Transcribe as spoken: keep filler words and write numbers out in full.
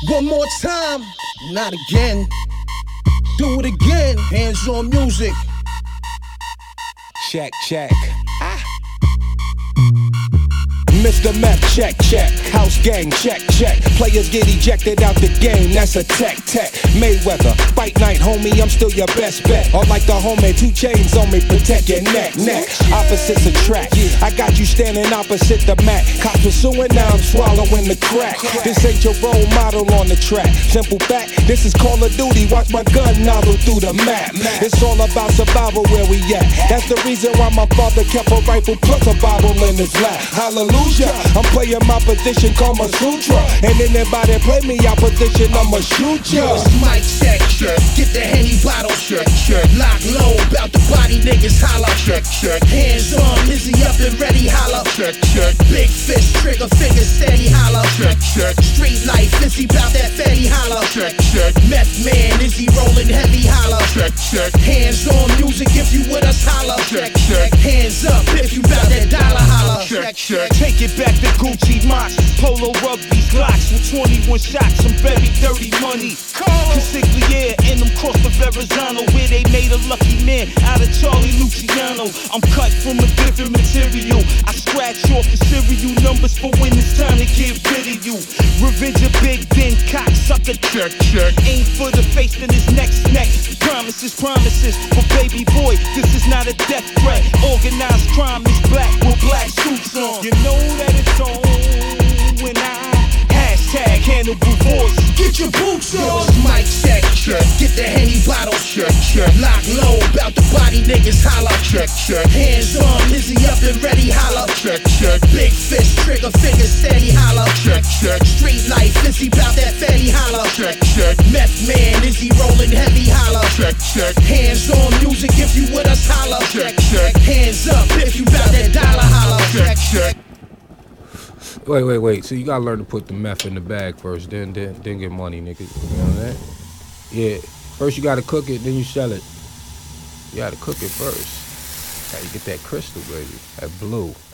One more time, not again. Do it again, hands on music. Check, check. Ah. Mister Meth, check, check. House gang, check, check. Players get ejected out the game, that's a tech, tech. Mayweather, fight night, homie, I'm still your best bet. Or like the homie, two chains on me, protect your neck, neck. Opposites attract. I got you standing opposite the mat. Cops pursuing, now I'm swallowing the crack. This ain't your role model on the track. Simple fact, this is Call of Duty. Watch my gun nozzle through the map. It's all about survival where we at. That's the reason why my father kept a rifle plus a Bible in his lap. Hallelujah. I'm playing my position, Kama Sutra. And anybody play me opposition, I'ma shoot ya. Yo, it's mic check, check. Get the Henny bottle, check, check. Lock low, bout the body niggas holla, check, check. Hands on, Lizzie up and ready, holla, check, check. Big fist, trigger finger steady, holla, check, check. Street life, Lizzie bout that fatty, holla, check, check. Meth man, Lizzie rolling heavy, holla, check, check. Hands on music, if you with us, holla, check, check. Hands up, if you bout that dollar, holla, check, check. Take it back to Gucci Mox, Polo Rugby's Glocks with twenty-one shots, some very dirty money. Consigliere in them coast of Verrazano, where they made a lucky man out of Charlie Luciano. I'm cut from a different material. I scratch off the serial numbers for when it's time to get rid of you. Revenge a big den cocksucker. Check, check. Aim for the face, then his next neck. Promises, promises, but baby boy, this is not a death threat. Organized crime is black with black suits on. You know that it's on when I hashtag Hannibal Voice. Get your boots on. Yo, it's mic check, check. Get the Henny bottle, check, check. Lock low, bout the body niggas holla, check, check. Hands on, Lizzie up and ready, holla, check, check. Big fist, trigger finger steady, holla, check, check. Street life, Lizzie bout that fatty, holla, check, check. Meth man, Lizzie rolling heavy, holla, check, check. Hands on music, if you with us, holla, check, check. Hands up, if you bout that dollar, holla, check, check. Wait, wait, wait. So you gotta learn to put the meth in the bag first, then then then get money, nigga. You know that? Yeah. First you gotta cook it, then you sell it. You gotta cook it first. Gotta get that crystal, baby. That blue.